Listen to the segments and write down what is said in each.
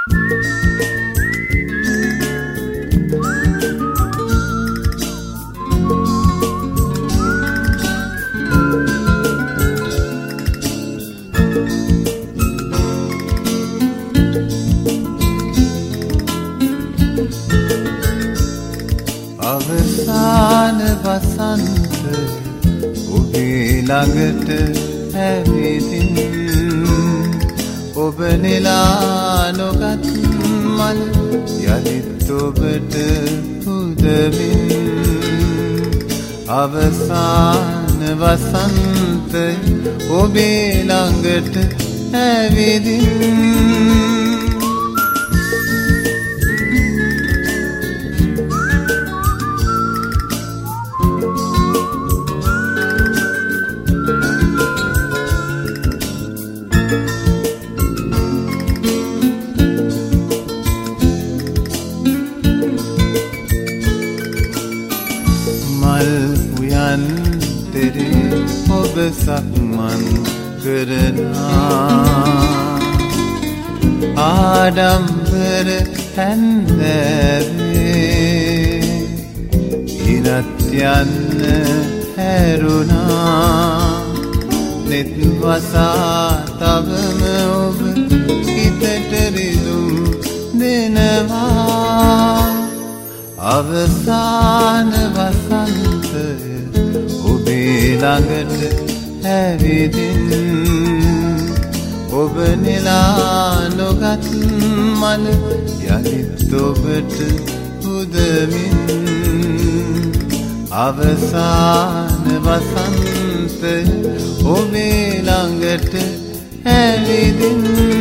අවසාන වසන්තය ඔබේ ළඟට ඇවිදින් ඔබ නෙලා නොගත් මල් යලිත් ඔබට පුදමින් අවසාන වසන්තය ඔබේ ළඟට ඇවිදින් ඔබ සක්මන් කරනා ආඩම්බර හැන්දෑවේ ඉරත් යන්න හැරුණා නෙත් වසා තවම ඔබ හිතට රිදුම් දෙනවා අවසාන වසන්තය ඔබේ ළඟට ඇවිදින් ඔබ නෙලා නොගත් මල යලිත් ඔබට පුදමින් අවසාන වසන්තය ඔබේ ළඟට ඇවිදින්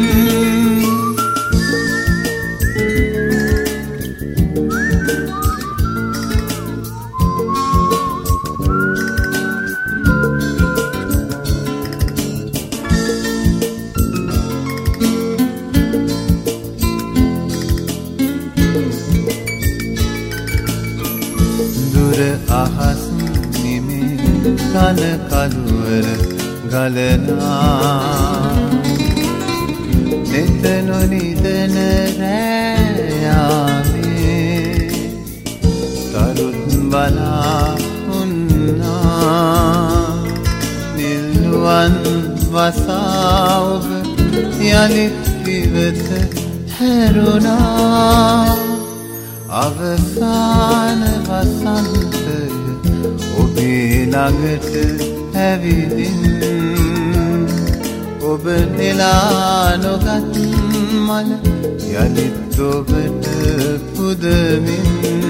අහස් නිමේ කන කළුවර ගලනා නෙත නොනිදන රෑයාමේ තරුත් බලා උන්නා නිල්ුවන් වසා ඔබ යලිත් ඉවත හැරුණා අවසාන වසන්තය ඔබේ ළඟට ඇවිදින් ඔබ නෙලා නොගත් මල යලිත් ඔබට පුදමින්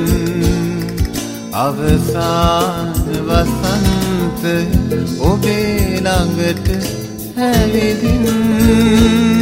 අවසාන වසන්තය ඔබේ ළඟට ඇවිදින්